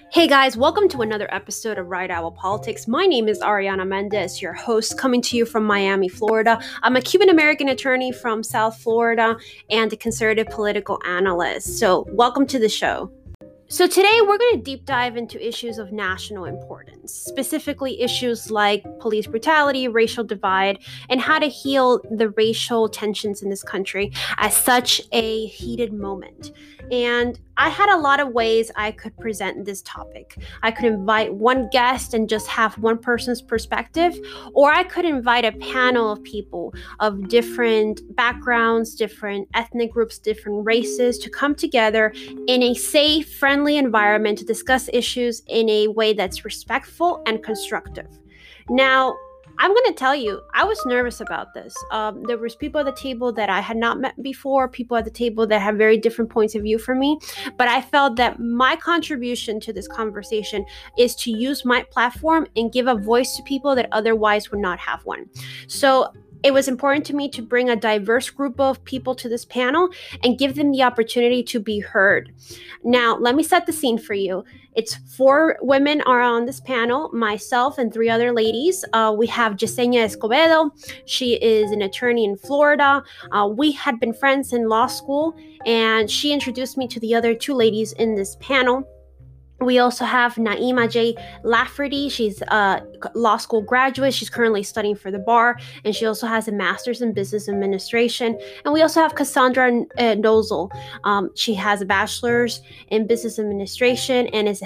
Hey guys, welcome to another episode of Right Owl Politics. My name is Ariana Mendez, your host, coming to you from Miami, Florida. I'm a Cuban American attorney from South Florida and a conservative political analyst. So, welcome to the show. So today we're going to deep dive into issues of national importance, specifically issues like police brutality, racial divide, and how to heal the racial tensions in this country at such a heated moment. And I had a lot of ways I could present this topic. I could invite one guest and just have one person's perspective, or I could invite a panel of people of different backgrounds, different ethnic groups, different races to come together in a safe, friendly environment to discuss issues in a way that's respectful and constructive. Now, I'm going to tell you, I was nervous about this. There was people at the table that I had not met before, people at the table that have very different points of view from me, but I felt that my contribution to this conversation is to use my platform and give a voice to people that otherwise would not have one. So it was important to me to bring a diverse group of people to this panel and give them the opportunity to be heard. Now, let me set the scene for you. It's 4 women are on this panel, myself and 3 other ladies. We have Yesenia Escobedo. She is an attorney in Florida. We had been friends in law school, and she introduced me to the other 2 ladies in this panel. We also have Naima J. Lafferty. She's a law school graduate. She's currently studying for the bar, and she also has a master's in business administration. And we also have Cassandra Nozel. She has a bachelor's in business administration and is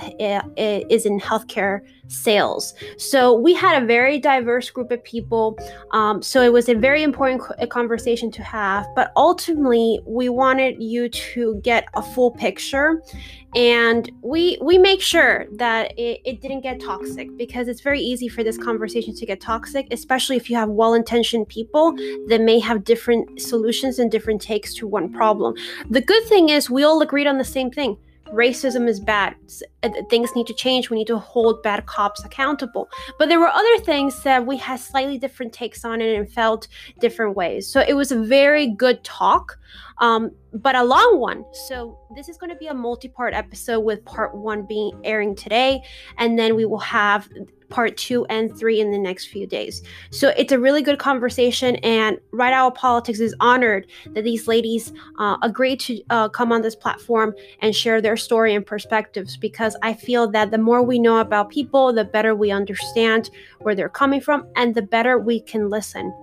in healthcare sales. So we had a very diverse group of people. So it was a very important conversation to have. But ultimately, we wanted you to get a full picture. And we make sure that it didn't get toxic, because it's very easy for this conversation to get toxic, especially if you have well-intentioned people that may have different solutions and different takes to one problem. The good thing is we all agreed on the same thing. Racism is bad. Things need to change. We need to hold bad cops accountable. But there were other things that we had slightly different takes on it and felt different ways. So it was a very good talk, but a long one. So this is going to be a multi-part episode, with part 1 being airing today, and then we will have part 2 and 3 in the next few days. So it's a really good conversation, and Right Owl Politics is honored that these ladies agreed to come on this platform and share their story and perspectives, because I feel that the more we know about people, the better we understand where they're coming from, and the better we can listen.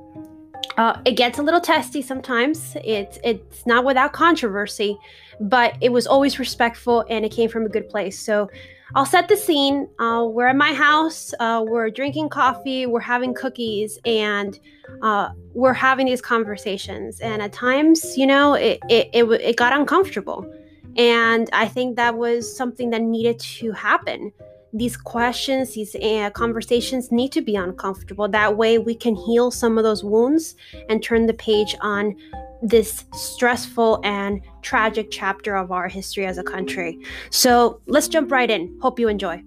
It gets a little testy sometimes. It's not without controversy, but it was always respectful and it came from a good place. So I'll set the scene. We're at my house. We're drinking coffee. We're having cookies, and we're having these conversations. And at times, it got uncomfortable. And I think that was something that needed to happen. These questions, these conversations need to be uncomfortable. That way we can heal some of those wounds and turn the page on this stressful and tragic chapter of our history as a country. So let's jump right in. Hope you enjoy.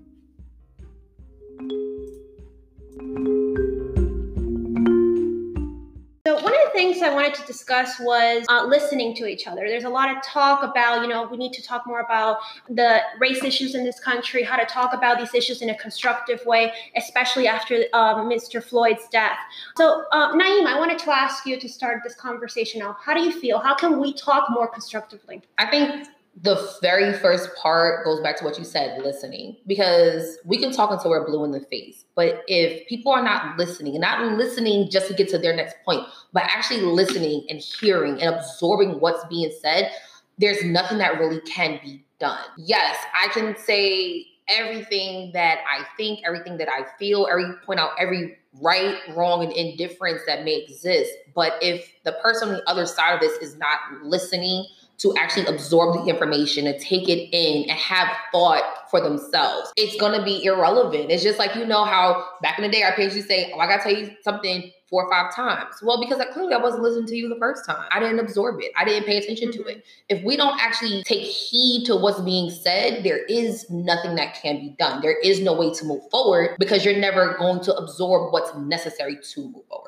So one of the things I wanted to discuss was listening to each other. There's a lot of talk about, we need to talk more about the race issues in this country, how to talk about these issues in a constructive way, especially after Mr. Floyd's death. So Naeem, I wanted to ask you to start this conversation off. How do you feel? How can we talk more constructively? I think the very first part goes back to what you said, listening, because we can talk until we're blue in the face. But if people are not listening just to get to their next point, but actually listening and hearing and absorbing what's being said, there's nothing that really can be done. Yes, I can say everything that I think, everything that I feel, point out every right, wrong, and indifference that may exist. But if the person on the other side of this is not listening to actually absorb the information and take it in and have thought for themselves, it's going to be irrelevant. It's just like, how back in the day our parents used to say, I got to tell you something 4 or 5 times. Well, because I wasn't listening to you the first time. I didn't absorb it. I didn't pay attention to it. If we don't actually take heed to what's being said, there is nothing that can be done. There is no way to move forward, because you're never going to absorb what's necessary to move forward.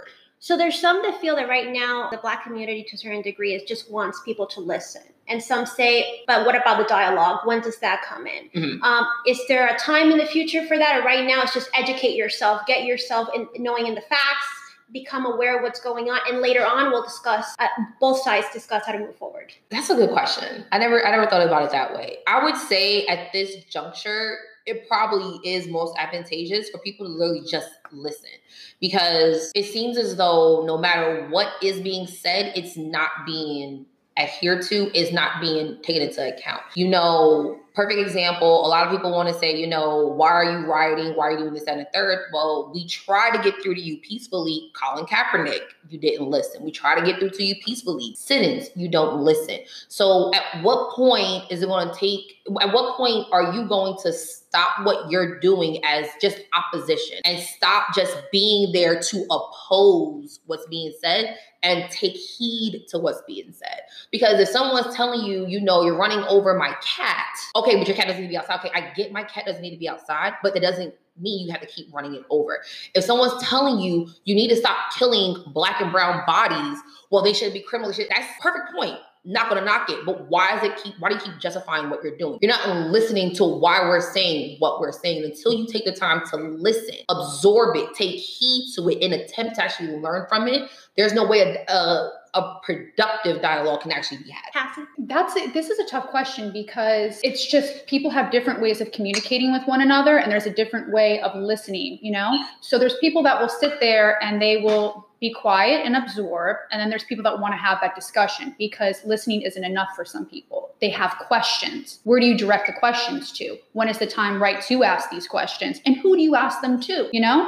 So there's some that feel that right now the Black community to a certain degree is just wants people to listen. And some say, but what about the dialogue? When does that come in? Is there a time in the future for that? Or right now it's just educate yourself, get yourself in knowing in the facts, become aware of what's going on, and later on we'll discuss, both sides discuss how to move forward? That's a good question. I never thought about it that way. I would say at this juncture, it probably is most advantageous for people to literally just listen, because it seems as though no matter what is being said, it's not being adhered to, is not being taken into account. Perfect example, a lot of people want to say, why are you rioting? Why are you doing this, that, and the third? Well, we try to get through to you peacefully. Colin Kaepernick, you didn't listen. We try to get through to you peacefully. Sit-ins, you don't listen. So at what point is it going to take, at what point are you going to stop what you're doing as just opposition and stop just being there to oppose what's being said and take heed to what's being said? Because if someone's telling you, you're running over my cat, okay, but your cat doesn't need to be outside. Okay, I get my cat doesn't need to be outside, but that doesn't mean you have to keep running it over. If someone's telling you, you need to stop killing Black and brown bodies, well, they should be criminal. That's a perfect point. Not going to knock it, but why do you keep justifying what you're doing? You're not listening to why we're saying what we're saying until you take the time to listen, absorb it, take heed to it, and attempt to actually learn from it. There's no way a productive dialogue can actually be had. This is a tough question, because it's just people have different ways of communicating with one another, and there's a different way of listening, So there's people that will sit there and they will be quiet and absorb. And then there's people that want to have that discussion, because listening isn't enough for some people. They have questions. Where do you direct the questions to? When is the time right to ask these questions? And who do you ask them to,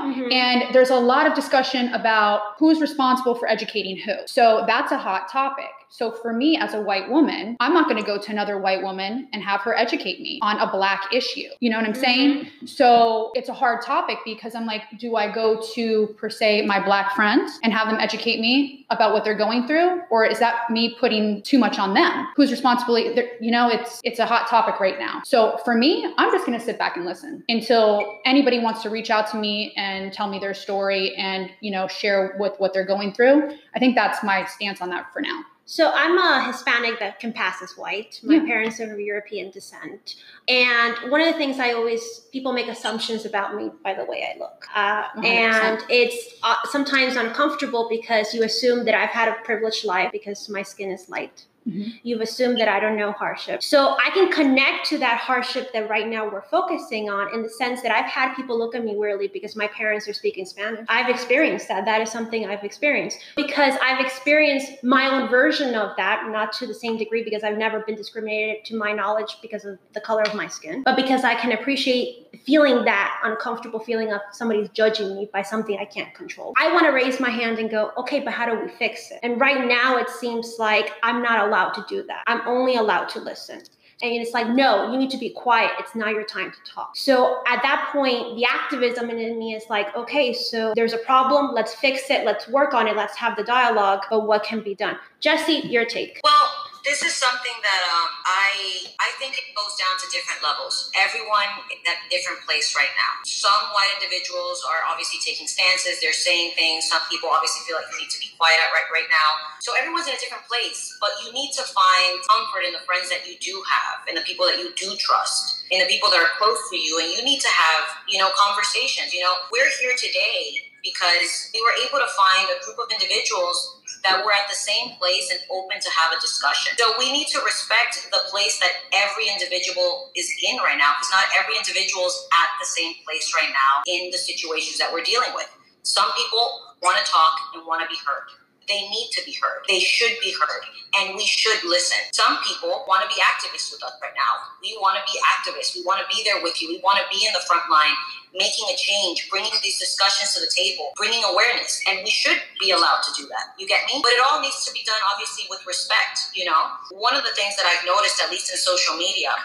And there's a lot of discussion about who's responsible for educating who. So that's a hot topic. So for me as a white woman, I'm not going to go to another white woman and have her educate me on a Black issue. You know what I'm saying? So it's a hard topic, because I'm like, do I go to, per se, my Black friends and have them educate me about what they're going through? Or is that me putting too much on them? Whose responsibility? It's a hot topic right now. So for me, I'm just going to sit back and listen until anybody wants to reach out to me and tell me their story and, share what they're going through. I think that's my stance on that for now. So I'm a Hispanic that can pass as white. My parents are of European descent. And one of the things people make assumptions about me by the way I look. And it's sometimes uncomfortable, because you assume that I've had a privileged life because my skin is light. You've assumed that I don't know hardship. So I can connect to that hardship that right now we're focusing on, in the sense that I've had people look at me weirdly because my parents are speaking Spanish. I've experienced that. That is something I've experienced, because I've experienced my own version of that, not to the same degree, because I've never been discriminated to my knowledge because of the color of my skin, but because I can appreciate feeling that uncomfortable feeling of somebody's judging me by something I can't control. I want to raise my hand and go, okay, but how do we fix it? And right now it seems like I'm not allowed to do that. I'm only allowed to listen. And it's like, no, you need to be quiet. It's not your time to talk. So at that point, the activism in me is like, okay, so there's a problem. Let's fix it. Let's work on it. Let's have the dialogue. But what can be done? Jesse, your take. Well, this is something that I think it goes down to different levels. Everyone at a different place right now. Some white individuals are obviously taking stances. They're saying things. Some people obviously feel like you need to be quiet right now. So everyone's in a different place. But you need to find comfort in the friends that you do have, and the people that you do trust, and the people that are close to you. And you need to have, conversations. We're here today because we were able to find a group of individuals that were at the same place and open to have a discussion. So we need to respect the place that every individual is in right now, because not every individual is at the same place right now in the situations that we're dealing with. Some people want to talk and want to be heard. They need to be heard. They should be heard. And we should listen. Some people want to be activists with us right now. We want to be activists. We want to be there with you. We want to be in the front line, making a change, bringing these discussions to the table, bringing awareness. And we should be allowed to do that. You get me? But it all needs to be done, obviously, with respect. One of the things that I've noticed, at least in social media,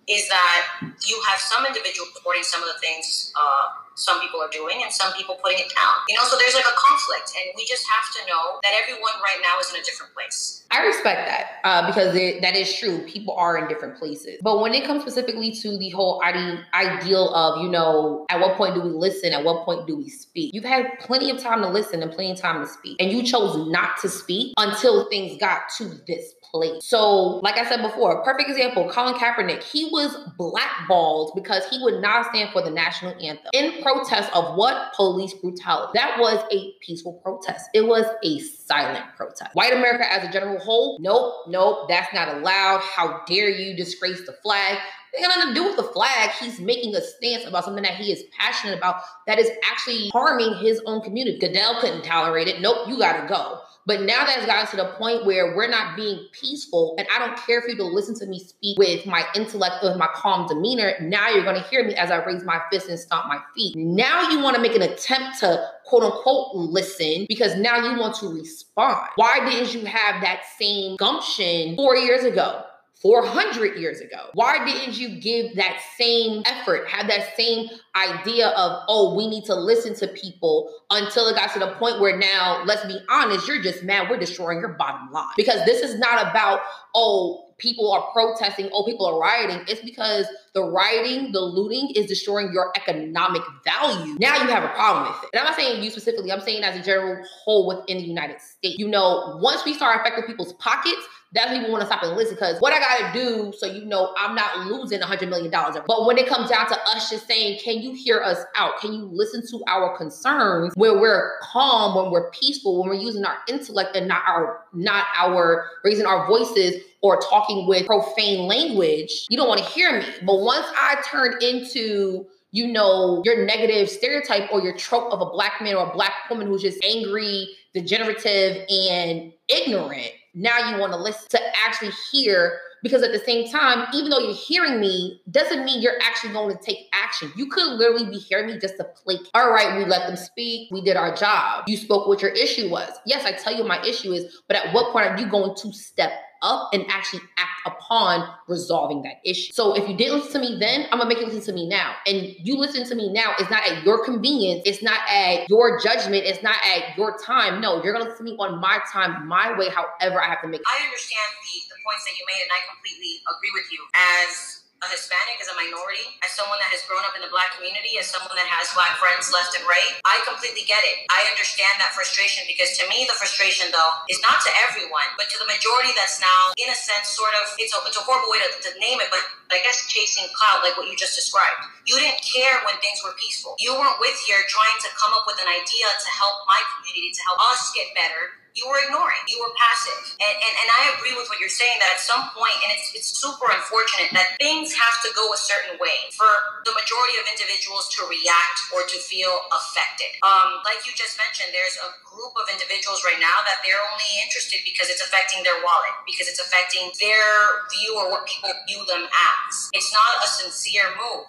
is that you have some individuals supporting some of the things some people are doing and some people putting it down. So there's like a conflict, and we just have to know that everyone right now is in a different place. I respect that because that is true. People are in different places. But when it comes specifically to the whole ideal of, at what point do we listen? At what point do we speak? You've had plenty of time to listen and plenty of time to speak. And you chose not to speak until things got to this place. So, like I said before, perfect example, Colin Kaepernick, he was blackballed because he would not stand for the national anthem in protest of what? Police brutality. That was a peaceful protest. It was a silent protest. White America as a general whole, nope, that's not allowed. How dare you disgrace the flag? It got nothing to do with the flag. He's making a stance about something that he is passionate about that is actually harming his own community. Goodell couldn't tolerate it. Nope, you gotta go. But now that's gotten to the point where we're not being peaceful, and I don't care for you to listen to me speak with my intellect or my calm demeanor. Now you're going to hear me as I raise my fist and stomp my feet. Now you want to make an attempt to quote unquote listen because now you want to respond. Why didn't you have that same gumption 4 years ago? 400 years ago? Why didn't you give that same effort, have that same idea of, we need to listen to people until it got to the point where now, let's be honest, you're just mad we're destroying your bottom line. Because this is not about, people are protesting, people are rioting. It's because the rioting, the looting is destroying your economic value. Now you have a problem with it. And I'm not saying you specifically, I'm saying as a general whole within the United States. Once we start affecting people's pockets, that's when people want to stop and listen, because what I got to do so I'm not losing $100 million. But when it comes down to us just saying, can you hear us out? Can you listen to our concerns where we're calm, when we're peaceful, when we're using our intellect and not our raising our voices or talking with profane language? You don't want to hear me. But once I turn into your negative stereotype or your trope of a black man or a black woman who's just angry, degenerative, and ignorant, now you want to listen to actually hear, because at the same time, even though you're hearing me, doesn't mean you're actually going to take action. You could literally be hearing me just to placate. All right, we let them speak. We did our job. You spoke what your issue was. Yes, I tell you what my issue is, but at what point are you going to step up and actually act upon resolving that issue? So if you didn't listen to me then, I'm gonna make you listen to me now. And you listen to me now is not at your convenience. It's not at your judgment. It's not at your time. No, you're gonna listen to me on my time, my way, however I have to make it. I understand the points that you made, and I completely agree with you. As a Hispanic, as a minority, as someone that has grown up in the Black community, as someone that has Black friends left and right, I completely get it. I understand that frustration, because to me, the frustration, though, is not to everyone, but to the majority that's now, in a sense, sort of, it's a horrible way to name it, but I guess chasing clout, like what you just described. You didn't care when things were peaceful. You weren't with here trying to come up with an idea to help my community, to help us get better. You were ignoring. You were passive. And I agree with what you're saying, that at some point, and it's super unfortunate, that things have to go a certain way for the majority of individuals to react or to feel affected. Like you just mentioned, there's a group of individuals right now that they're only interested because it's affecting their wallet, because it's affecting their view or what people view them as. It's not a sincere move,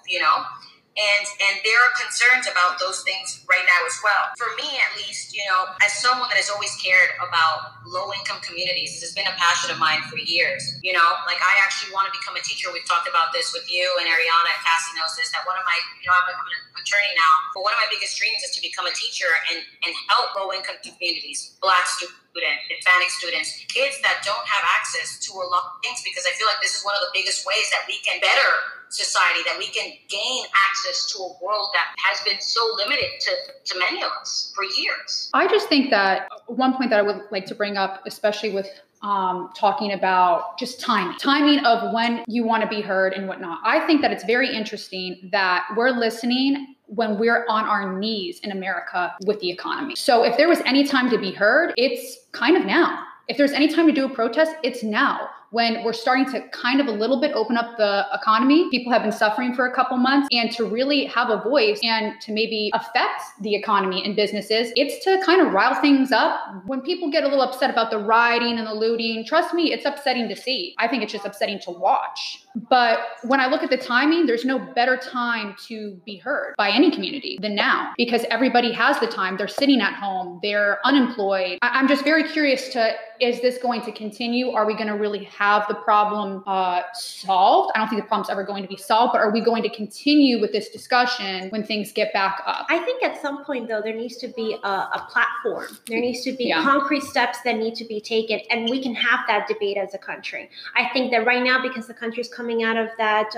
And there are concerns about those things right now as well. For me, at least, as someone that has always cared about low-income communities, this has been a passion of mine for years. Like I actually want to become a teacher. We've talked about this with you and Ariana, and Cassie knows this, that one of my, I'm an attorney now, but one of my biggest dreams is to become a teacher and help low-income communities, Black students, Hispanic students, kids that don't have access to a lot of things, because I feel like this is one of the biggest ways that we can better society, that we can gain access to a world that has been so limited to many of us for years. I just think that one point that I would like to bring up, especially with talking about just timing of when you want to be heard and whatnot. I think that it's very interesting that we're listening when we're on our knees in America with the economy. So if there was any time to be heard, it's kind of now. If there's any time to do a protest, it's now. When we're starting to kind of a little bit open up the economy, people have been suffering for a couple months, and to really have a voice and to maybe affect the economy and businesses, it's to kind of rile things up. When people get a little upset about the rioting and the looting, trust me, it's upsetting to see. I think it's just upsetting to watch. But when I look at the timing, there's no better time to be heard by any community than now, because everybody has the time. They're sitting at home. They're unemployed. I'm just very curious to is this going to continue? Are we going to really have the problem solved? I don't think the problem's ever going to be solved, but are we going to continue with this discussion when things get back up? I think at some point, though, there needs to be a platform. There needs to be concrete steps that need to be taken, and we can have that debate as a country. I think that right now, because the country's coming out of that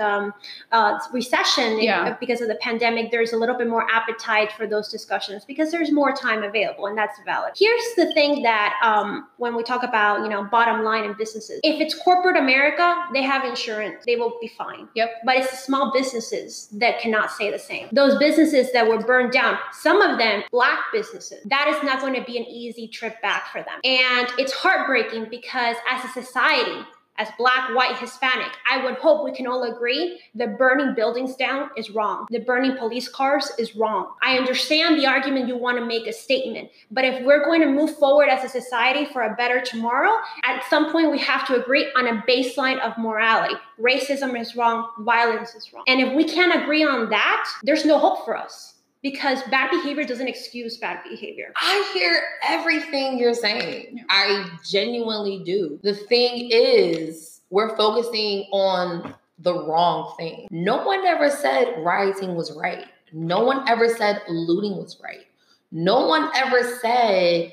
recession because of the pandemic, there's a little bit more appetite for those discussions because there's more time available, and that's valid. Here's the thing that when we talk about, bottom line in businesses, if it's corporate America, they have insurance. They will be fine. Yep. But it's the small businesses that cannot say the same. Those businesses that were burned down, some of them Black businesses, that is not going to be an easy trip back for them. And it's heartbreaking because as a society, as Black, white, Hispanic, I would hope we can all agree that burning buildings down is wrong. The burning police cars is wrong. I understand the argument you want to make a statement, but if we're going to move forward as a society for a better tomorrow, at some point we have to agree on a baseline of morality. Racism is wrong, violence is wrong. And if we can't agree on that, there's no hope for us. Because bad behavior doesn't excuse bad behavior. I hear everything you're saying. I genuinely do. The thing is, we're focusing on the wrong thing. No one ever said rioting was right. No one ever said looting was right. No one ever said,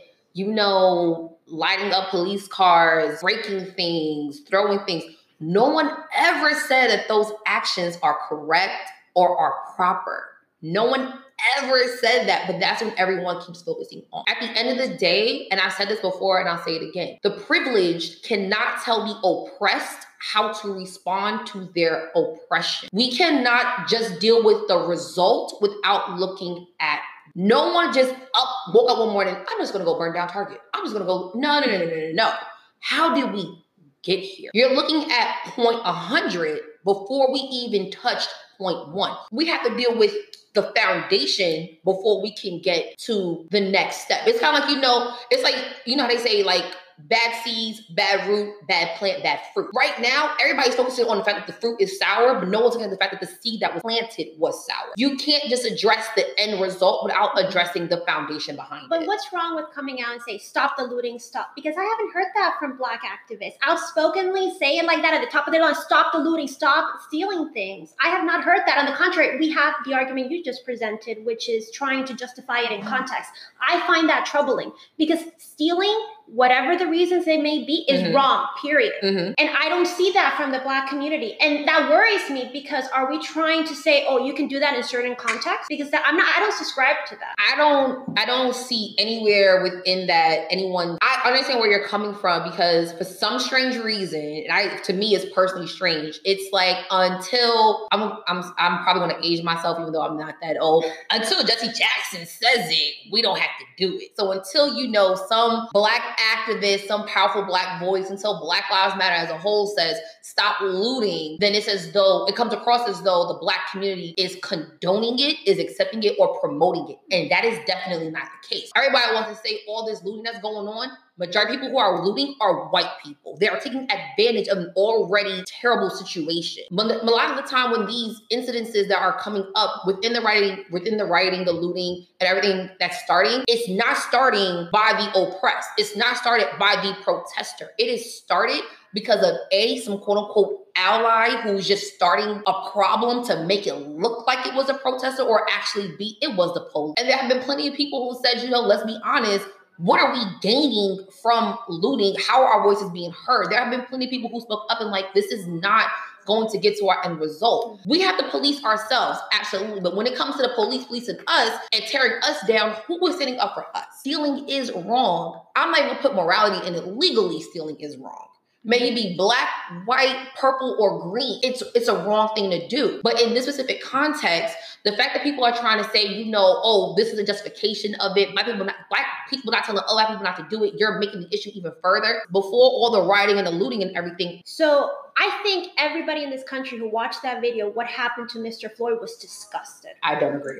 lighting up police cars, breaking things, throwing things. No one ever said that those actions are correct or are proper. No one ever said that, but that's what everyone keeps focusing on. At the end of the day, and I've said this before and I'll say it again, the privileged cannot tell the oppressed how to respond to their oppression. We cannot just deal with the result without looking at no one just woke up one morning, I'm just gonna go burn down Target. I'm just gonna go, no. How did we get here? You're looking at point 100 before we even touched point 1. We have to deal with the foundation before we can get to the next step. It's kind of like, it's like, how they say, like, bad seeds, bad root, bad plant, bad fruit. Right now, everybody's focusing on the fact that the fruit is sour, but no one's looking at the fact that the seed that was planted was sour. You can't just address the end result without addressing the foundation behind it. But what's wrong with coming out and say, stop the looting, stop? Because I haven't heard that from Black activists. Outspokenly say it like that at the top of their lungs, stop the looting, stop stealing things. I have not heard that. On the contrary, we have the argument you just presented, which is trying to justify it in context. I find that troubling because stealing, whatever the reasons they may be, is wrong, period. And I don't see that from the Black community. And that worries me because are we trying to say, oh, you can do that in certain contexts? Because I don't subscribe to that. I don't see anywhere within that anyone, I understand where you're coming from because for some strange reason, and to me it's personally strange, it's like until, I'm probably going to age myself even though I'm not that old, until Jesse Jackson says it, we don't have to do it. So until some Black activist, some powerful Black voice, until Black Lives Matter as a whole says stop looting, then it's as though it comes across as though the Black community is condoning it, is accepting it, or promoting it. And that is definitely not the case. Everybody wants to say all this looting that's going on. Majority of people who are looting are white people. They are taking advantage of an already terrible situation. But a lot of the time when these incidences that are coming up within the rioting, the looting, and everything that's starting, it's not starting by the oppressed. It's not started by the protester. It is started because of some quote unquote ally who's just starting a problem to make it look like it was a protester, or actually it was the police. And there have been plenty of people who said, let's be honest, what are we gaining from looting? How are our voices being heard? There have been plenty of people who spoke up and this is not going to get to our end result. We have to police ourselves, absolutely. But when it comes to the police policing us and tearing us down, who is standing up for us? Stealing is wrong. I'm not even gonna put morality in it. Legally, stealing is wrong. May it be Black, white, purple, or green. It's a wrong thing to do. But in this specific context, the fact that people are trying to say, this is a justification of it. Black people not telling other Black people not to do it. You're making the issue even further before all the rioting and the looting and everything. So I think everybody in this country who watched that video, what happened to Mr. Floyd, was disgusted. I don't agree.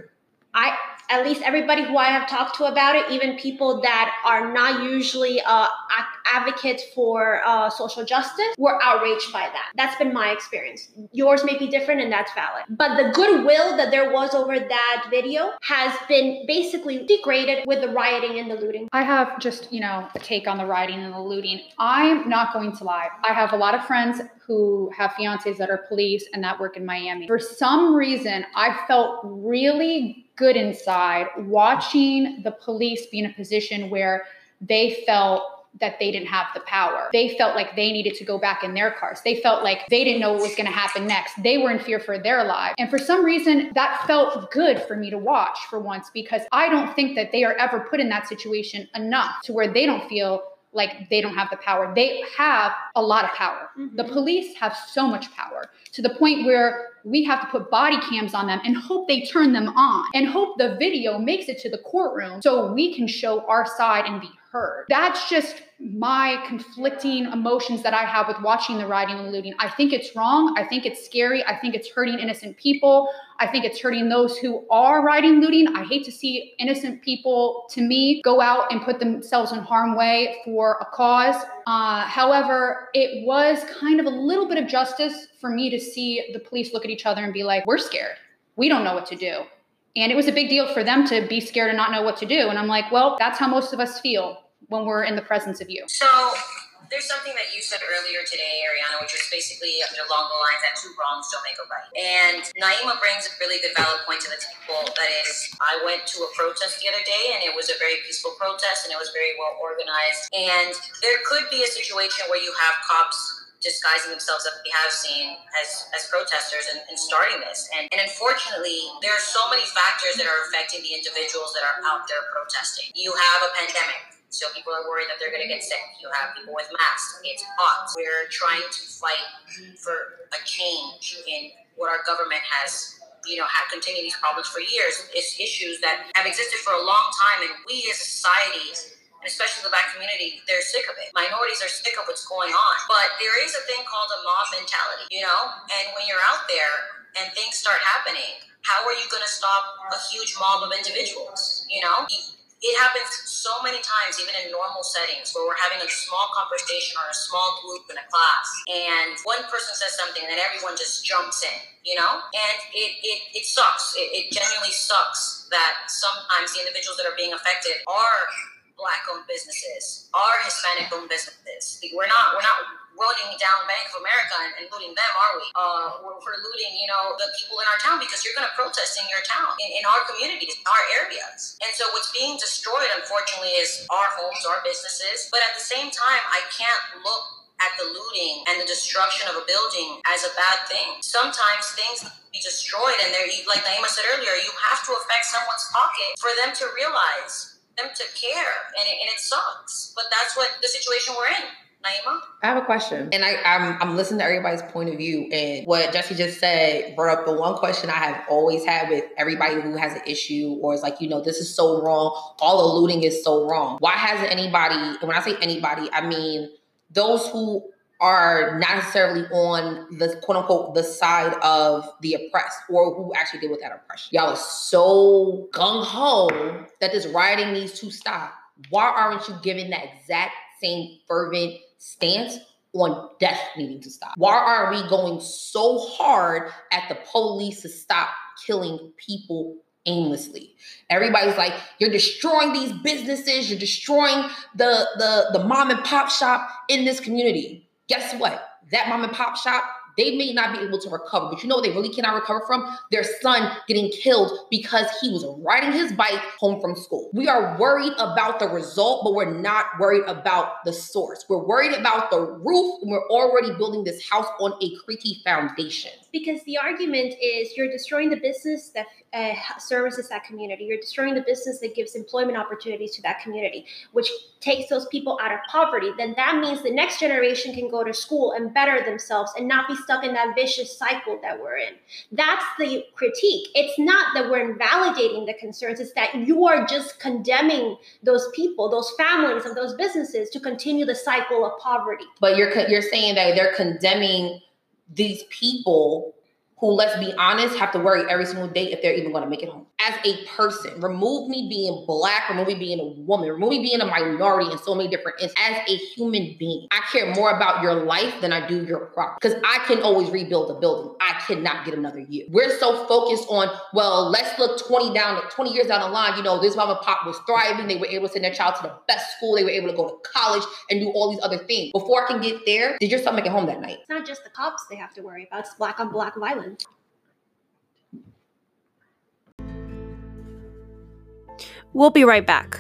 At least everybody who I have talked to about it, even people that are not usually advocates for social justice were outraged by that. That's been my experience. Yours may be different, and that's valid. But the goodwill that there was over that video has been basically degraded with the rioting and the looting. I have just, a take on the rioting and the looting. I'm not going to lie. I have a lot of friends who have fiancés that are police and that work in Miami. For some reason, I felt really good inside watching the police be in a position where they felt that they didn't have the power. They felt like they needed to go back in their cars. They felt like they didn't know what was going to happen next. They were in fear for their lives. And for some reason, that felt good for me to watch for once, because I don't think that they are ever put in that situation enough to where they don't feel like they don't have the power. They have a lot of power. Mm-hmm. The police have so much power to the point where we have to put body cams on them and hope they turn them on and hope the video makes it to the courtroom so we can show our side and be heard. That's just my conflicting emotions that I have with watching the rioting and looting. I think it's wrong. I think it's scary. I think it's hurting innocent people. I think it's hurting those who are rioting and looting. I hate to see innocent people, to me, go out and put themselves in harm's way for a cause. However, it was kind of a little bit of justice for me to see the police look at each other and be like, we're scared. We don't know what to do. And it was a big deal for them to be scared and not know what to do. And I'm like, well, that's how most of us feel when we're in the presence of you. So there's something that you said earlier today, Ariana, which was basically along the lines that two wrongs don't make a right. And Naima brings a really good valid point to the table. That is, I went to a protest the other day, and it was a very peaceful protest, and it was very well organized. And there could be a situation where you have cops disguising themselves, as we have seen, as protesters and starting this. And unfortunately, there are so many factors that are affecting the individuals that are out there protesting. You have a pandemic. So people are worried that they're going to get sick. You have people with masks. It's hot. We're trying to fight for a change in what our government has, had continued these problems for years. It's issues that have existed for a long time. And we as a society, and especially the Black community, they're sick of it. Minorities are sick of what's going on. But there is a thing called a mob mentality, And when you're out there and things start happening, how are you going to stop a huge mob of individuals, It happens so many times, even in normal settings, where we're having a small conversation or a small group in a class, and one person says something, and then everyone just jumps in, And it sucks. It genuinely sucks that sometimes the individuals that are being affected are Black-owned businesses, are Hispanic-owned businesses. We're not running down Bank of America and looting them, are we? We're looting, the people in our town, because you're going to protest in your town, in our communities, in our areas. And so what's being destroyed, unfortunately, is our homes, our businesses. But at the same time, I can't look at the looting and the destruction of a building as a bad thing. Sometimes things be destroyed, and like Naima said earlier, you have to affect someone's pocket for them to realize, them to care, and it sucks. But that's what the situation we're in. Naima? I have a question, and I'm listening to everybody's point of view, and what Jesse just said brought up the one question I have always had with everybody who has an issue, or is like, this is so wrong. All the looting is so wrong. Why hasn't anybody, and when I say anybody, I mean those who are not necessarily on the quote unquote the side of the oppressed, or who actually deal with that oppression. Y'all are so gung-ho that this rioting needs to stop. Why aren't you giving that exact same fervent stance on death needing to stop? Why are we going so hard at the police to stop killing people aimlessly? Everybody's like, you're destroying these businesses, you're destroying the mom and pop shop in this community. Guess what? That mom and pop shop, they may not be able to recover, but you know what they really cannot recover from? Their son getting killed because he was riding his bike home from school. We are worried about the result, but we're not worried about the source. We're worried about the roof, and we're already building this house on a creaky foundation. Because the argument is you're destroying the business that services that community. You're destroying the business that gives employment opportunities to that community, which takes those people out of poverty. Then that means the next generation can go to school and better themselves and not be stuck in that vicious cycle that we're in. That's the critique. It's not that we're invalidating the concerns. It's that you are just condemning those people, those families, and those businesses to continue the cycle of poverty. But you're saying that they're condemning these people who, let's be honest, have to worry every single day if they're even going to make it home. as a person. Remove me being Black, remove me being a woman, remove me being a minority in so many different instances. As a human being, I care more about your life than I do your property. Because I can always rebuild a building. I cannot get another year. We're so focused on, well, let's look 20 years down the line. You know, this mom and pop was thriving. They were able to send their child to the best school. They were able to go to college and do all these other things. Before I can get there, did your son make it home that night? It's not just the cops they have to worry about. It's Black on Black violence. We'll be right back.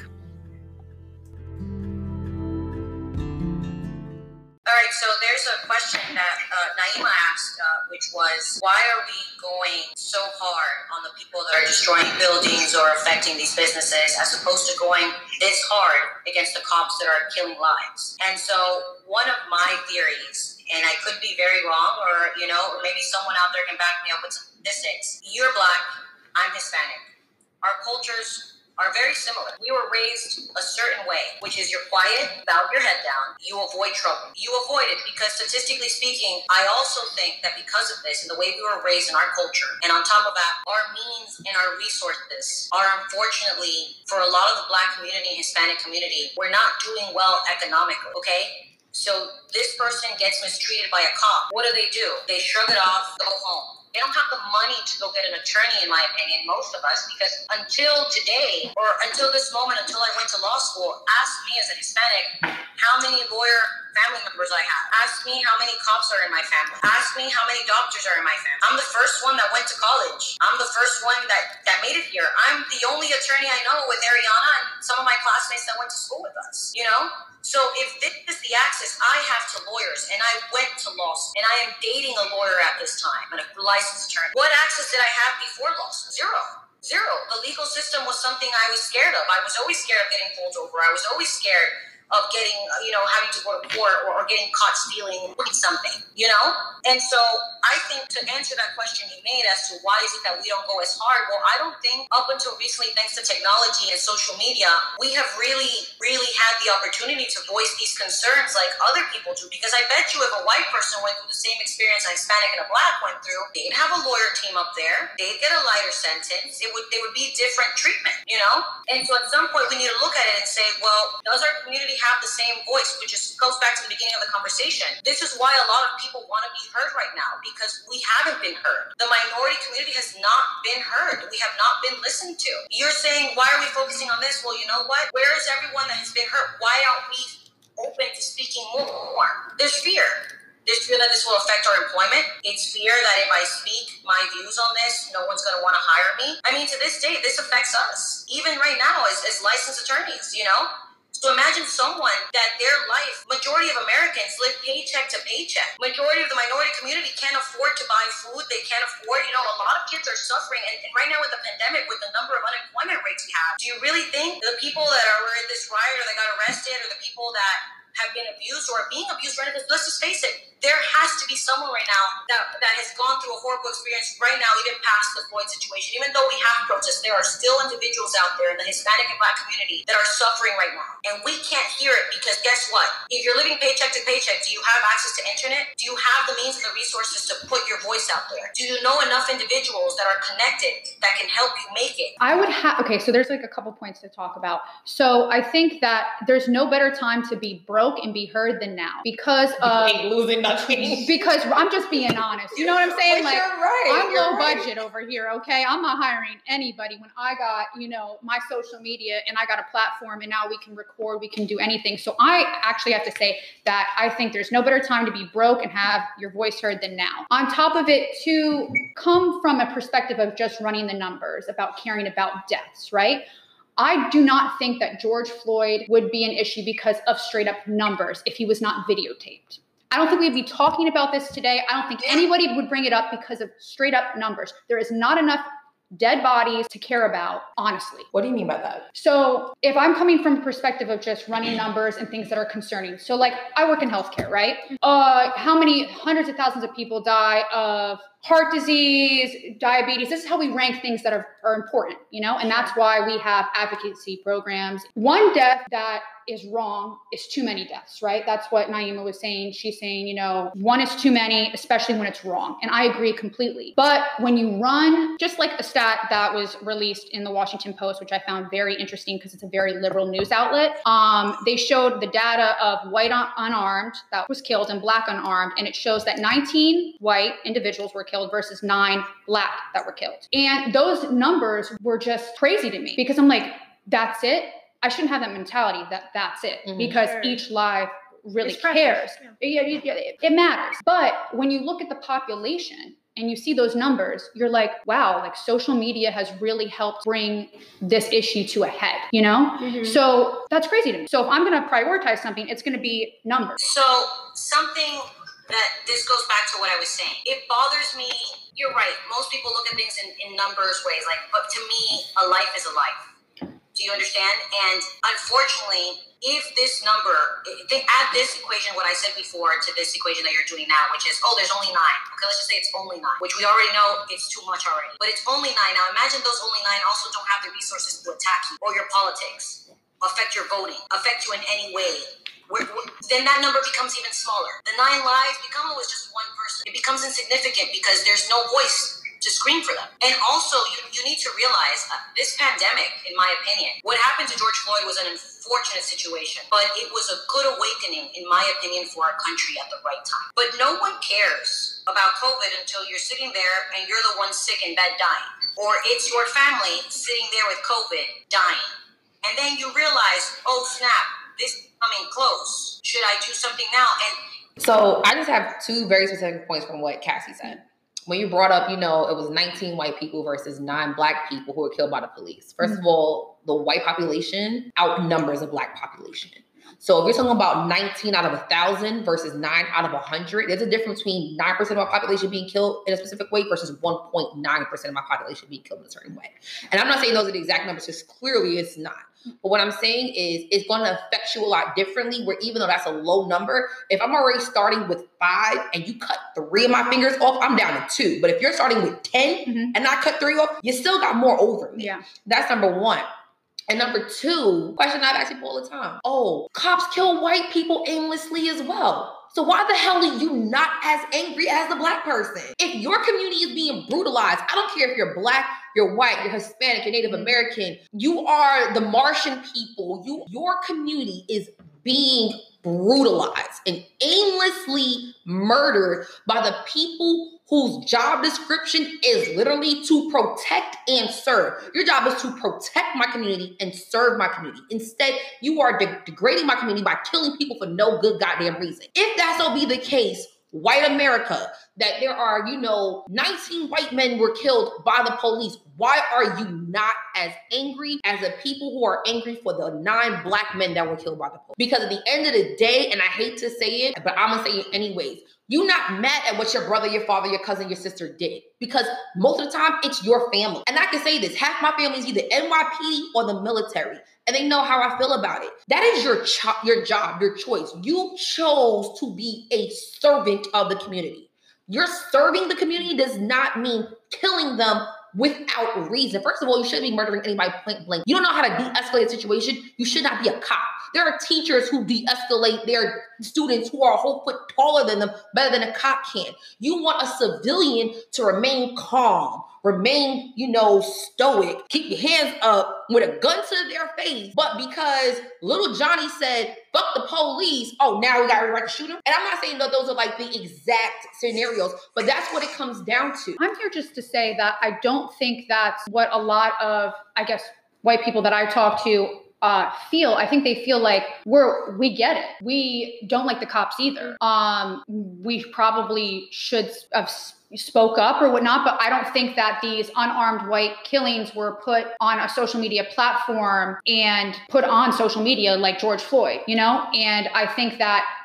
All right, so there's a question that Naima asked, which was, why are we going so hard on the people that are destroying buildings or affecting these businesses as opposed to going this hard against the cops that are killing lives? And so one of my theories, and I could be very wrong, or, you know, or maybe someone out there can back me up with some statistics. You're Black, I'm Hispanic. Our cultures are very similar. We were raised a certain way, which is you're quiet, bow your head down, you avoid trouble. You avoid it because statistically speaking, I also think that because of this and the way we were raised in our culture, and on top of that, our means and our resources are unfortunately, for a lot of the Black community, Hispanic community, we're not doing well economically, okay? So this person gets mistreated by a cop. What do? They shrug it off, go home. They don't have the money to go get an attorney, in my opinion, most of us, because until today, or until this moment, until I went to law school, ask me as a Hispanic how many lawyer family members I have. Ask me how many cops are in my family. Ask me how many doctors are in my family. I'm the first one that went to college. I'm the first one that made it here. I'm the only attorney I know with Ariana and some of my classmates that went to school with us, you know? So if this is the access I have to lawyers, and I went to law school, and I am dating a lawyer at this time, and a licensed attorney, what access did I have before law school? Zero. The legal system was something I was scared of. I was always scared of getting pulled over. I was always scared of getting, having to go to court or getting caught stealing something, And so I think to answer that question you made as to why is it that we don't go as hard, well, I don't think up until recently, thanks to technology and social media, we have really, really had the opportunity to voice these concerns like other people do. Because I bet you if a white person went through the same experience a Hispanic and a Black went through, they'd have a lawyer team up there, they'd get a lighter sentence, they would be different treatment, And so at some point we need to look at it and say, well, does our community have the same voice, which just goes back to the beginning of the conversation. This is why a lot of people want to be heard right now, because we haven't been heard. The minority community has not been heard. We have not been listened to. You're saying, why are we focusing on this? Well, you know what? Where is everyone that has been hurt? Why aren't we open to speaking more? There's fear. There's fear that this will affect our employment. It's fear that if I speak my views on this, no one's going to want to hire me. I mean, to this day, this affects us. Even right now as licensed attorneys, So imagine someone that their life, majority of Americans live paycheck to paycheck. Majority of the minority community can't afford to buy food. They can't afford, a lot of kids are suffering. And right now with the pandemic, with the number of unemployment rates we have, do you really think the people that were in this riot or that got arrested or the people that have been abused or are being abused right now, because let's just face it, there has to be someone right now that has gone through a horrible experience right now, even past the Floyd situation. Even though we have protests, there are still individuals out there in the Hispanic and Black community that are suffering right now. And we can't hear it because guess what? If you're living paycheck to paycheck, do you have access to internet? Do you have the means and the resources to put your voice out there? Do you know enough individuals that are connected that can help you make it? Okay, so there's like a couple points to talk about. So I think that there's no better time to be broke and be heard than now because ain't losing nothing. Because I'm just being honest. You know what I'm saying? But like, you're right. I'm low budget over here, okay? I'm not hiring anybody when I got, my social media and I got a platform and now we can record, we can do anything. So I actually have to say that I think there's no better time to be broke and have your voice heard than now. On top of it, to come from a perspective of just running the numbers, about caring about deaths, right? I do not think that George Floyd would be an issue because of straight up numbers if he was not videotaped. I don't think we'd be talking about this today. I don't think anybody would bring it up because of straight up numbers. There is not enough dead bodies to care about, honestly. What do you mean by that? So if I'm coming from a perspective of just running numbers and things that are concerning. So like I work in healthcare, right? How many hundreds of thousands of people die of heart disease, diabetes. This is how we rank things that are important, you know, and that's why we have advocacy programs. One death that is wrong is too many deaths, right? That's what Naima was saying. She's saying, you know, one is too many, especially when it's wrong. And I agree completely. But when you run, just like a stat that was released in the Washington Post, which I found very interesting because it's a very liberal news outlet, they showed the data of white unarmed that was killed and black unarmed. And it shows that 19 white individuals were killed versus 9 black that were killed. And those numbers were just crazy to me because I'm like, that's it? I shouldn't have that mentality that that's it, because each life really cares. Yeah. It matters. But when you look at the population and you see those numbers, you're like, wow, like social media has really helped bring this issue to a head, you know? So that's crazy to me. So if I'm going to prioritize something, it's going to be numbers. So something that this goes back to what I was saying. It bothers me. You're right. Most people look at things in numbers ways, like, but to me, a life is a life. Do you understand? And unfortunately, if this number, add this equation, what I said before, to this equation that you're doing now, which is, oh, there's only 9. Okay, let's just say it's only 9, which we already know it's too much already. But it's only 9. Now imagine those only 9 also don't have the resources to attack you or your politics, affect your voting, affect you in any way. Then that number becomes even smaller. The 9 lives become always just one person. It becomes insignificant because there's no voice to scream for them. And also, you need to realize this pandemic, in my opinion, what happened to George Floyd was an unfortunate situation, but it was a good awakening, in my opinion, for our country at the right time. But no one cares about COVID until you're sitting there and you're the one sick in bed dying, or it's your family sitting there with COVID dying. And then you realize, oh snap, this is coming close. Should I do something now? And so I just have 2 very specific points from what Cassie said. When you brought up, you know, it was 19 white people versus 9 black people who were killed by the police. First of all, the white population outnumbers the black population. So if you're talking about 19 out of 1,000 versus 9 out of 100, there's a difference between 9% of our population being killed in a specific way versus 1.9% of my population being killed in a certain way. And I'm not saying those are the exact numbers, because clearly it's not. But what I'm saying is it's going to affect you a lot differently, where even though that's a low number, if I'm already starting with 5 and you cut 3 of my fingers off, I'm down to 2. But if you're starting with 10 and I cut 3 off, you still got more over me. Yeah. That's number 1. And number 2, question I've asked people all the time. Oh, cops kill white people aimlessly as well. So why the hell are you not as angry as the black person? If your community is being brutalized, I don't care if you're black, you're white, you're Hispanic, you're Native American, you are the Martian people, your community is being brutalized and aimlessly murdered by the people whose job description is literally to protect and serve. Your job is to protect my community and serve my community. Instead, you are degrading my community by killing people for no good goddamn reason. If that so be the case, white America, that there are, 19 white men were killed by the police, why are you not as angry as the people who are angry for the 9 black men that were killed by the police? Because at the end of the day, and I hate to say it, but I'm going to say it anyways, you're not mad at what your brother, your father, your cousin, your sister did. Because most of the time, it's your family. And I can say this, half my family is either NYPD or the military. And they know how I feel about it. That is your job, your choice. You chose to be a servant of the community. You're serving the community does not mean killing them without reason. First of all, you shouldn't be murdering anybody point blank. You don't know how to de-escalate a situation. You should not be a cop. There are teachers who de-escalate their students who are a whole foot taller than them better than a cop can. You want a civilian to remain calm, remain, stoic, keep your hands up with a gun to their face. But because little Johnny said, fuck the police, oh, now we got to right to shoot him. And I'm not saying that those are like the exact scenarios, but that's what it comes down to. I'm here just to say that I don't think that's what a lot of, white people that I talk to feel. I think they feel like we get it. We don't like the cops either. We probably should have spoke up or whatnot, but I don't think that these unarmed white killings were put on a social media platform and put on social media like George Floyd, And I think that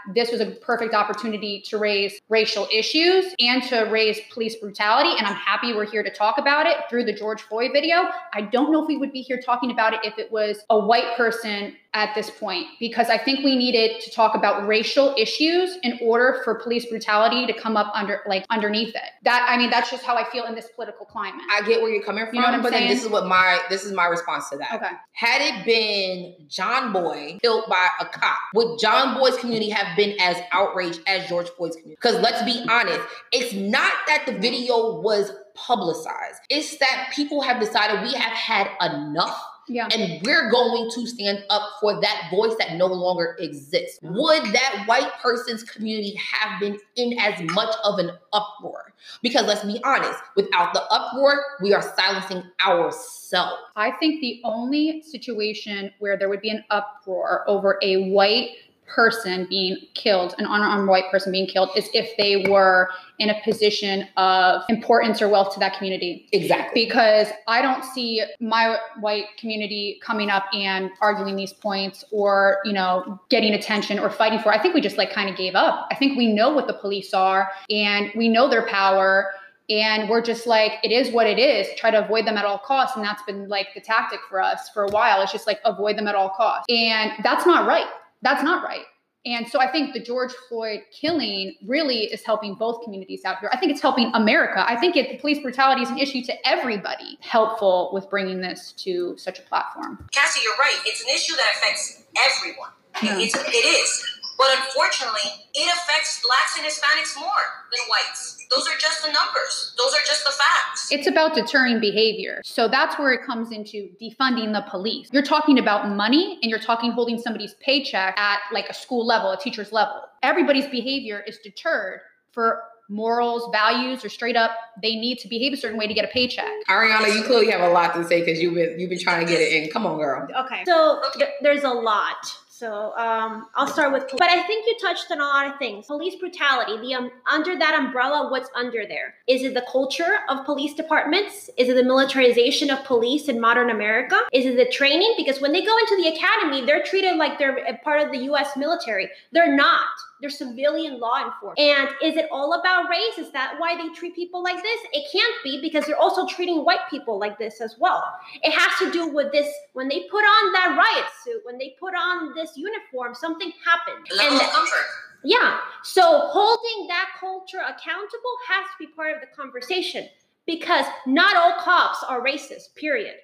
this was a perfect opportunity to raise racial issues and to raise police brutality. And I'm happy we're here to talk about it through the George Floyd video. I don't know if we would be here talking about it if it was a white person at this point, because I think we needed to talk about racial issues in order for police brutality to come up underneath it. That's just how I feel in this political climate. I get where you're coming from, you know what I'm but saying? then this is my response to that. Okay. Had it been John Boy killed by a cop, would John Boy's community have been as outraged as George Floyd's community? Because let's be honest, it's not that the video was publicized. It's that people have decided we have had enough. Yeah. And we're going to stand up for that voice that no longer exists. Would that white person's community have been in as much of an uproar? Because let's be honest, without the uproar, we are silencing ourselves. I think the only situation where there would be an uproar over a white person being killed, an unarmed white person being killed, is if they were in a position of importance or wealth to that community. Exactly. Because I don't see my white community coming up and arguing these points or, getting attention or fighting for it. I think we just kind of gave up. I think we know what the police are and we know their power. And we're just it is what it is. Try to avoid them at all costs. And that's been the tactic for us for a while. It's just avoid them at all costs. And that's not right. That's not right. And so I think the George Floyd killing really is helping both communities out here. I think it's helping America. I think police brutality is an issue to everybody. Helpful with bringing this to such a platform. Cassie, you're right. It's an issue that affects everyone. Yeah. It is. But unfortunately, it affects Blacks and Hispanics more than whites. Those are just the numbers. Those are just the facts. It's about deterring behavior. So that's where it comes into defunding the police. You're talking about money and you're talking holding somebody's paycheck at a school level, a teacher's level. Everybody's behavior is deterred for morals, values, or straight up, they need to behave a certain way to get a paycheck. Ariana, you clearly have a lot to say because you've been trying to get it in. Come on, girl. Okay. So there's a lot. So I'll start with, but I think you touched on a lot of things. Police brutality, under that umbrella, what's under there? Is it the culture of police departments? Is it the militarization of police in modern America? Is it the training? Because when they go into the academy, they're treated like they're a part of the U.S. military. They're not. They're civilian law enforcement. And is it all about race? Is that why they treat people like this? It can't be, because they're also treating white people like this as well. It has to do with this. When they put on that riot suit, when they put on this uniform, something happened. Level of comfort. Yeah. So holding that culture accountable has to be part of the conversation, because not all cops are racist, period.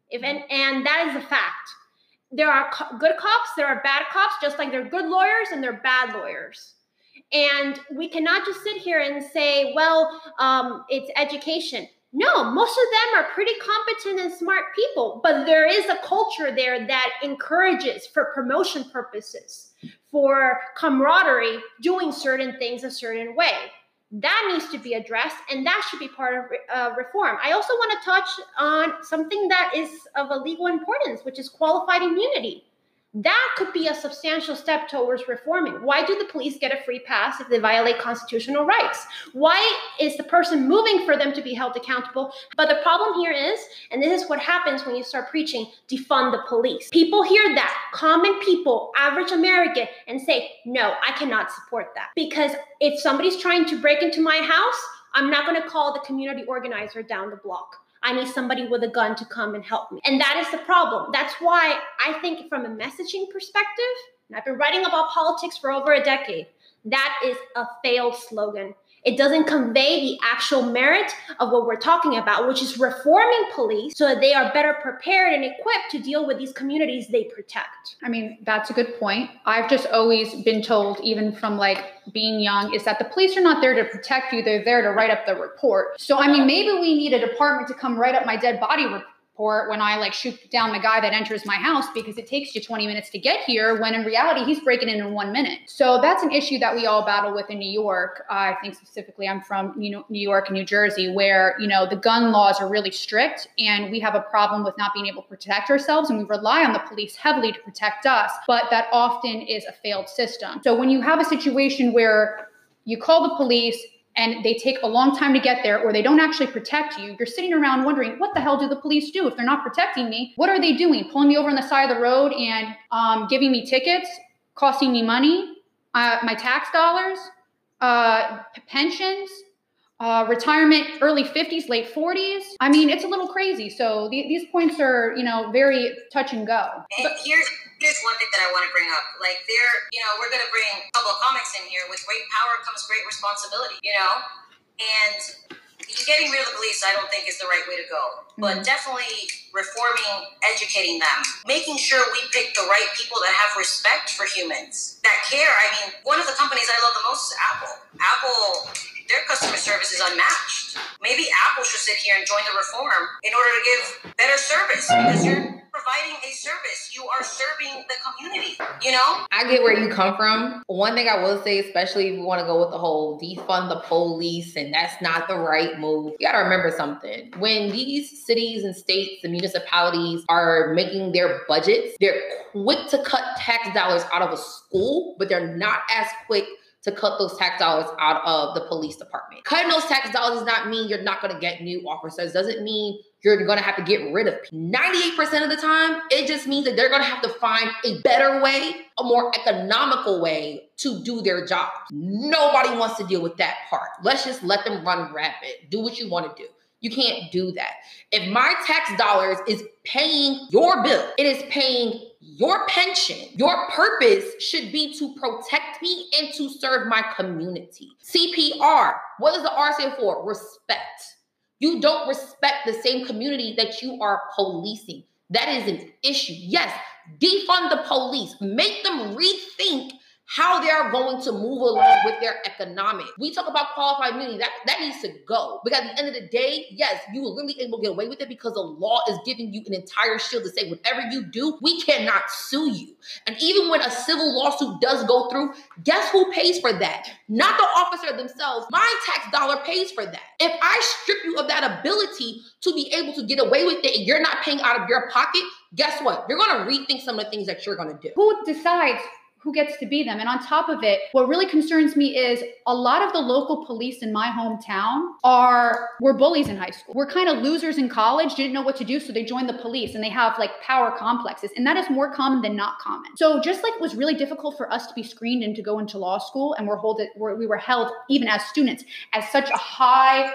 And that is a fact. There are good cops, there are bad cops, just like there are good lawyers and there are bad lawyers. And we cannot just sit here and say, well, it's education. No, most of them are pretty competent and smart people, but there is a culture there that encourages, for promotion purposes, for camaraderie, doing certain things a certain way. That needs to be addressed, and that should be part of reform. I also want to touch on something that is of a legal importance, which is qualified immunity. That could be a substantial step towards reforming. Why do the police get a free pass if they violate constitutional rights? Why is the person moving for them to be held accountable? But the problem here is, and this is what happens when you start preaching, defund the police. People hear that, common people, average American, and say, no, I cannot support that. Because if somebody's trying to break into my house, I'm not going to call the community organizer down the block. I need somebody with a gun to come and help me. And that is the problem. That's why I think from a messaging perspective, and I've been writing about politics for over a decade, that is a failed slogan. It doesn't convey the actual merit of what we're talking about, which is reforming police so that they are better prepared and equipped to deal with these communities they protect. I mean, that's a good point. I've just always been told, even from being young, is that the police are not there to protect you. They're there to write up the report. So, I mean, maybe we need a department to come write up my dead body report when I shoot down the guy that enters my house, because it takes you 20 minutes to get here, when in reality, he's breaking in 1 minute. So that's an issue that we all battle with in New York. I think specifically I'm from New York and New Jersey, where, the gun laws are really strict and we have a problem with not being able to protect ourselves, and we rely on the police heavily to protect us. But that often is a failed system. So when you have a situation where you call the police and they take a long time to get there, or they don't actually protect you, you're sitting around wondering, what the hell do the police do if they're not protecting me? What are they doing? Pulling me over on the side of the road and giving me tickets, costing me money? My tax dollars, pensions, retirement, early 50s, late 40s. I mean, it's a little crazy. So these points are, very touch and go. And here's one thing that I want to bring up. Like we're going to bring public comics in here. With great power comes great responsibility, and getting rid of the police, I don't think is the right way to go. But definitely reforming, educating them, making sure we pick the right people that have respect for humans, that care. I mean, one of the companies I love the most is Apple. Apple, their customer service is unmatched. Maybe Apple should sit here and join the reform in order to give better service, because you're providing a service. You are serving the community, I get where you come from. One thing I will say, especially if we want to go with the whole defund the police, and that's not the right move. You got to remember something. When these cities and states and municipalities are making their budgets, they're quick to cut tax dollars out of a school, but they're not as quick to cut those tax dollars out of the police department. Cutting those tax dollars does not mean you're not going to get new officers. Doesn't mean you're going to have to get rid of people. 98% of the time, it just means that they're going to have to find a better way, a more economical way to do their job. Nobody wants to deal with that part. Let's just let them run rapid. Do what you want to do. You can't do that. If my tax dollars is paying your bill, it is paying your pension, your purpose should be to protect me and to serve my community. CPR, what does the R stand for? Respect. You don't respect the same community that you are policing. That is an issue. Yes, defund the police. Make them rethink how they are going to move along with their economic. We talk about qualified immunity. That needs to go. Because at the end of the day, yes, you will really able to get away with it because the law is giving you an entire shield to say whatever you do, we cannot sue you. And even when a civil lawsuit does go through, guess who pays for that? Not the officer themselves. My tax dollar pays for that. If I strip you of that ability to be able to get away with it and you're not paying out of your pocket, guess what? You're going to rethink some of the things that you're going to do. Who decides who gets to be them? And on top of it, what really concerns me is a lot of the local police in my hometown were bullies in high school. We're kind of losers in college, didn't know what to do, so they joined the police, and they have like power complexes. And that is more common than not common. So just like it was really difficult for us to be screened and to go into law school, and we were held, even as students, as such a high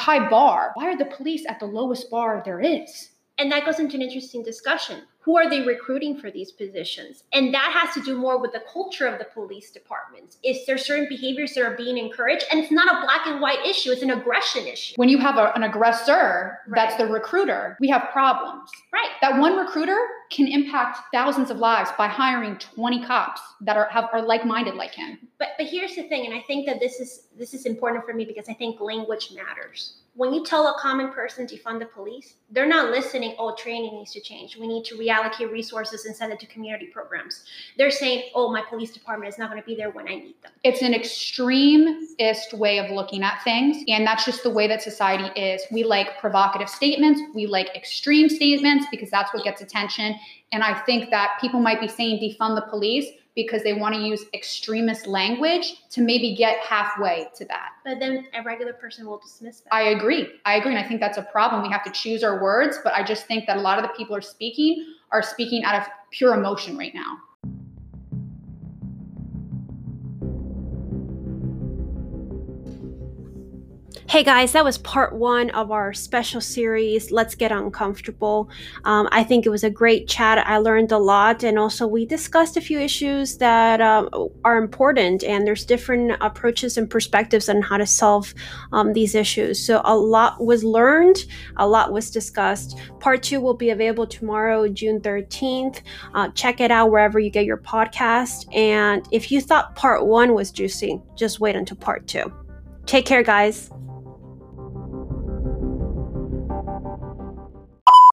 bar, why are the police at the lowest bar there is? And that goes into an interesting discussion. Who are they recruiting for these positions? And that has to do more with the culture of the police departments. Is there certain behaviors that are being encouraged? And it's not a black and white issue, it's an aggression issue. When you have an aggressor, that's the recruiter, we have problems. Right. That one recruiter can impact thousands of lives by hiring 20 cops that are like-minded like him. But here's the thing, and I think that this is important for me because I think language matters. When you tell a common person to defund the police, they're not listening, oh, training needs to change. We need to reallocate resources and send it to community programs. They're saying, oh, my police department is not going to be there when I need them. It's an extremist way of looking at things. And that's just the way that society is. We like provocative statements. We like extreme statements because that's what gets attention. And I think that people might be saying defund the police because they want to use extremist language to maybe get halfway to that. But then a regular person will dismiss that. I agree. And I think that's a problem. We have to choose our words, but I just think that a lot of the people are speaking out of pure emotion right now. Hey guys, that was part 1 of our special series, Let's Get Uncomfortable. I think it was a great chat. I learned a lot, and also we discussed a few issues that are important, and there's different approaches and perspectives on how to solve these issues. So a lot was learned, a lot was discussed. Part 2 will be available tomorrow, June 13th. Check it out wherever you get your podcast. And if you thought part 1 was juicy, just wait until part 2. Take care, guys.